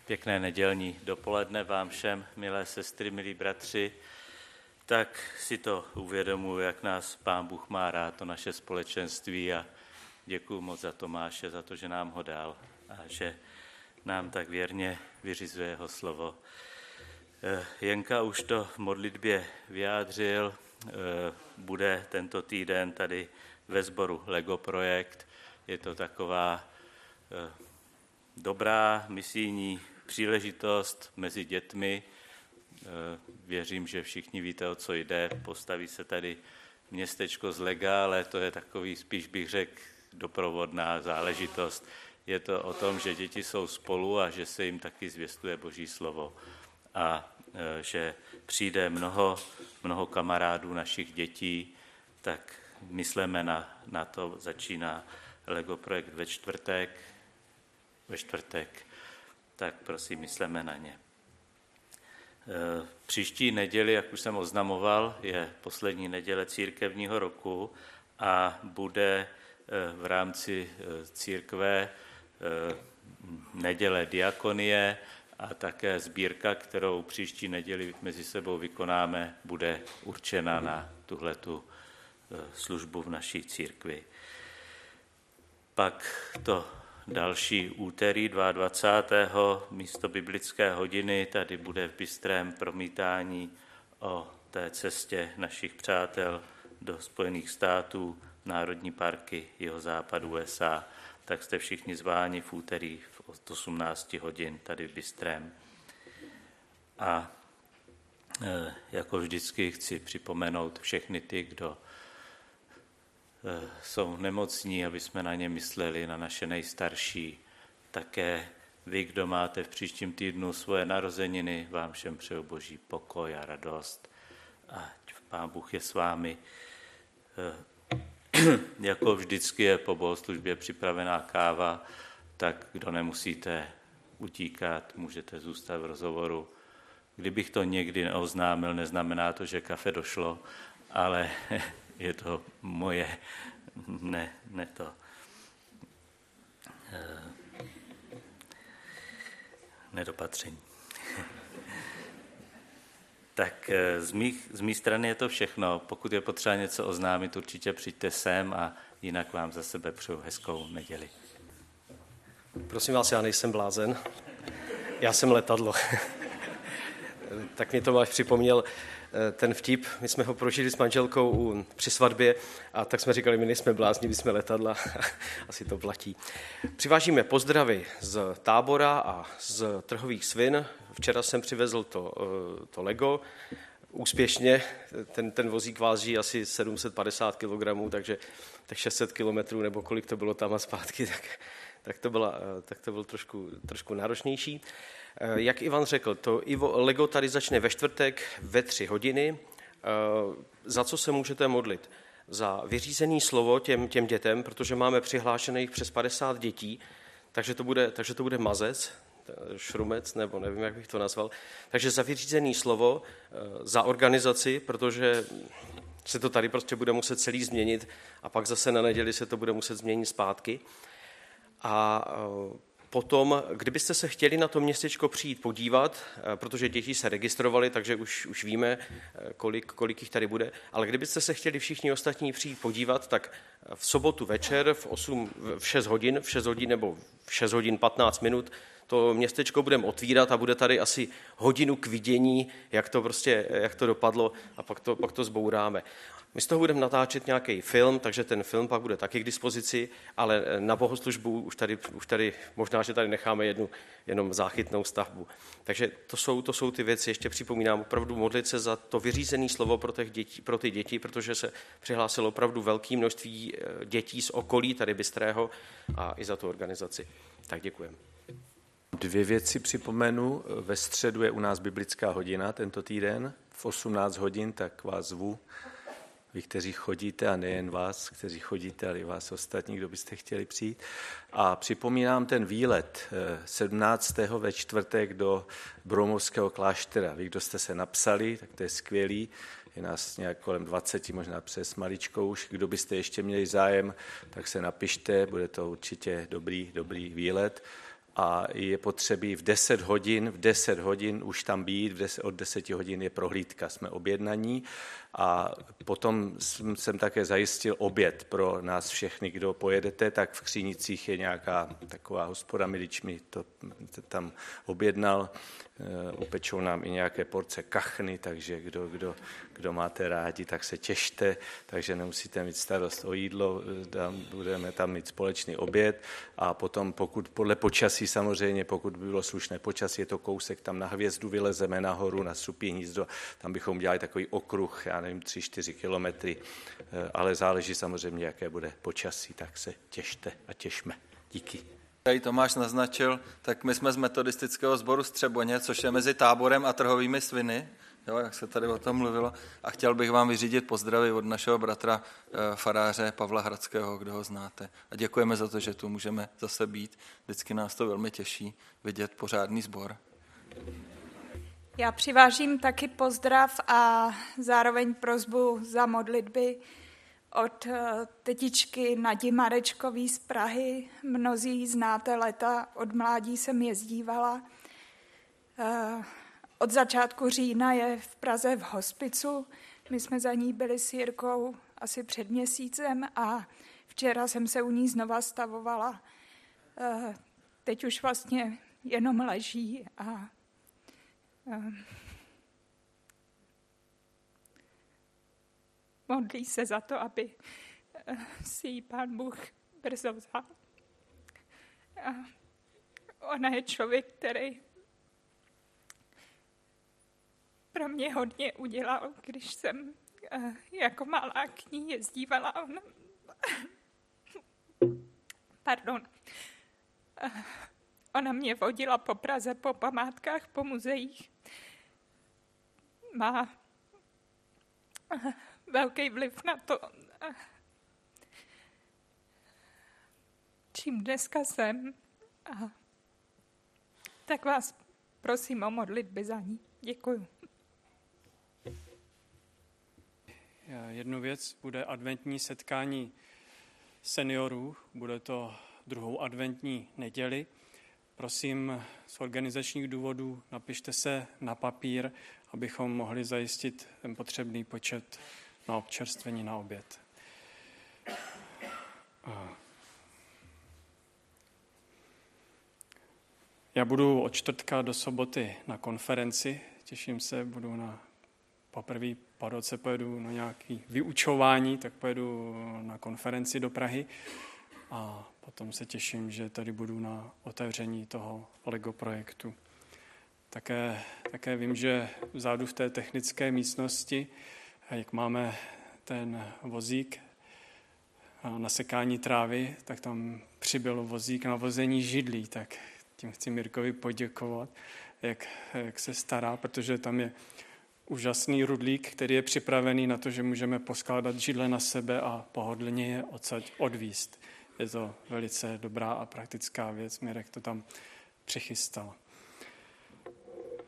Pěkné nedělní dopoledne vám všem, milé sestry, milí bratři. Tak si to uvědomuji, jak nás Pán Bůh má rád, to naše společenství, a děkuju moc za Tomáše, za to, že nám ho dal a že nám tak věrně vyřizuje jeho slovo. Jenka už to v modlitbě vyjádřil, bude tento týden tady ve sboru Lego projekt. Je to taková dobrá misijní příležitost mezi dětmi. Věřím, že všichni víte, o co jde. Postaví se tady městečko z lega, ale to je takový, spíš bych řekl, doprovodná záležitost. Je to o tom, že děti jsou spolu a že se jim taky zvěstuje Boží slovo. A že přijde mnoho kamarádů našich dětí, tak myslíme na to, začíná Lego projekt ve čtvrtek, tak prosím, myslíme na ně. Příští neděli, jak už jsem oznamoval, je poslední neděle církevního roku a bude v rámci církve neděle diakonie a také sbírka, kterou příští neděli mezi sebou vykonáme, bude určena na tuhletu službu v naší církvi. Pak to další úterý 22. místo biblické hodiny tady bude v Bystrém promítání o té cestě našich přátel do Spojených států, národní parky jihozápadu USA. Tak jste všichni zváni v úterý od 18 hodin tady v Bystrém. A jako vždycky chci připomenout všechny ty, kdo jsou nemocní, aby jsme na ně mysleli, na naše nejstarší. Také vy, kdo máte v příštím týdnu svoje narozeniny, vám všem přeju Boží pokoj a radost. A Pán Bůh je s vámi. Jako vždycky je po bohoslužbě připravená káva, tak kdo nemusíte utíkat, můžete zůstat v rozhovoru. Kdybych to někdy neoznámil, neznamená to, že kafe došlo, ale je to moje nedopatření. Tak z mé strany je to všechno. Pokud je potřeba něco oznámit, určitě přijďte sem a jinak vám za sebe přeju hezkou neděli. Prosím vás, já nejsem blázen. Já jsem letadlo. Tak mě Tomáš připomněl ten vtip. My jsme ho prožili s manželkou při svatbě a tak jsme říkali, my nejsme blázni, my jsme letadla. Asi to platí. Přivážíme pozdravy z Tábora a z Trhových svin. Včera jsem přivezl to Lego úspěšně. Ten vozík váží asi 750 kg, takže tak 600 km nebo kolik to bylo tam a zpátky, tak to bylo trošku náročnější. Jak Ivan řekl, to Lego tady začne ve čtvrtek ve 3 hodiny. Za co se můžete modlit? Za vyřízený slovo těm dětem, protože máme přihlášených přes 50 dětí, takže to bude mazec, šrumec, nebo nevím, jak bych to nazval. Takže za vyřízený slovo, za organizaci, protože se to tady prostě bude muset celý změnit a pak zase na neděli se to bude muset změnit zpátky. A potom, kdybyste se chtěli na to městečko přijít podívat, protože děti se registrovaly, takže už víme, kolik jich tady bude, ale kdybyste se chtěli všichni ostatní přijít podívat, tak v sobotu večer v 6 hodin nebo v 6 hodin 15 minut to městečko budeme otvírat a bude tady asi hodinu k vidění, jak to dopadlo a pak to zbouráme. My z toho budeme natáčet nějaký film, takže ten film pak bude taky k dispozici, ale na bohoslužbu už tady možná, že tady necháme jenom záchytnou stavbu. Takže to jsou ty věci. Ještě připomínám opravdu modlit se za to vyřízené slovo pro ty děti, protože se přihlásilo opravdu velké množství dětí z okolí tady Bystrého a i za tu organizaci. Tak děkujeme. 2 věci připomenu. Ve středu je u nás biblická hodina tento týden v 18 hodin, tak vás zvu. Vy, kteří chodíte, a nejen vás, kteří chodíte, ale i vás ostatní, kdo byste chtěli přijít. A připomínám ten výlet 17. ve čtvrtek do Broumovského kláštera. Vy, kdo jste se napsali, tak to je skvělý. Je nás nějak kolem 20, možná přes maličkou už. Kdo byste ještě měli zájem, tak se napište, bude to určitě dobrý výlet. a je potřebí v 10 hodin už tam být, od 10 hodin je prohlídka, jsme objednaní a potom jsem také zajistil oběd pro nás všechny, kdo pojedete, tak v Křínicích je nějaká taková hospoda, Milič mi to tam objednal, upečou nám i nějaké porce kachny, takže kdo máte rádi, tak se těšte, takže nemusíte mít starost o jídlo, budeme tam mít společný oběd a potom pokud podle počasí samozřejmě, pokud by bylo slušné počasí, je to kousek tam na Hvězdu, vylezeme nahoru na Supí hnízdo, tam bychom udělali takový okruh, já nevím, 3-4 kilometry, ale záleží samozřejmě, jaké bude počasí, tak se těšte a těšme. Díky. Tady Tomáš naznačil, tak my jsme z metodistického sboru Střeboně, což je mezi Táborem a Trhovými Sviny, jo, jak se tady o tom mluvilo, a chtěl bych vám vyřídit pozdravy od našeho bratra faráře Pavla Hradského, kdo ho znáte. A děkujeme za to, že tu můžeme zase být. Vždycky nás to velmi těší vidět pořádný sbor. Já přivážím taky pozdrav a zároveň prosbu za modlitby od tetičky Nadi Marečkový z Prahy. Mnozí znáte léta, od mládí jsem jezdívala. Od začátku října je v Praze v hospicu. My jsme za ní byli s Jirkou asi před měsícem a včera jsem se u ní znova stavovala. Teď už vlastně jenom leží a modlí se za to, aby si ji Pán Bůh brzo vzal. A ona je člověk, který pro mě hodně udělal, když jsem jako malá k ní jezdívala. Ona mě vodila po Praze, po památkách, po muzeích. Má velký vliv na to, čím dneska jsem. Tak vás prosím o modlitby za ní. Děkuju. Jednu věc, bude adventní setkání seniorů, bude to 2. adventní neděli. Prosím, z organizačních důvodů napište se na papír, abychom mohli zajistit ten potřebný počet na občerstvení na oběd. Já budu od čtvrtka do soboty na konferenci, těším se, budu poprvé po roce pojedu na nějaké vyučování, tak pojedu na konferenci do Prahy a potom se těším, že tady budu na otevření toho LEGO projektu. Také vím, že vzadu v té technické místnosti, jak máme ten vozík na sekání trávy, tak tam přibyl vozík na vození židlí, tak tím chci Mirkovi poděkovat, jak se stará, protože tam je úžasný rudlík, který je připravený na to, že můžeme poskládat židle na sebe a pohodlně je odsaď odvízt. Je to velice dobrá a praktická věc, Mirek to tam přichystal.